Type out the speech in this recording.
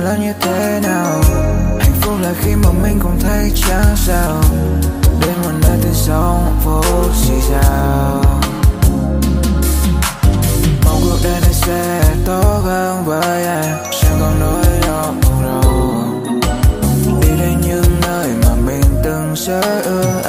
là như thế nào. Hạnh phúc là khi mà mình cũng thấy chẳng sao, đến một nơi tình sống vô gì sao. Mong cuộc đời này sẽ tốt hơn với em, chẳng còn nỗi đau đâu. Đi đến những nơi mà mình từng sợ ước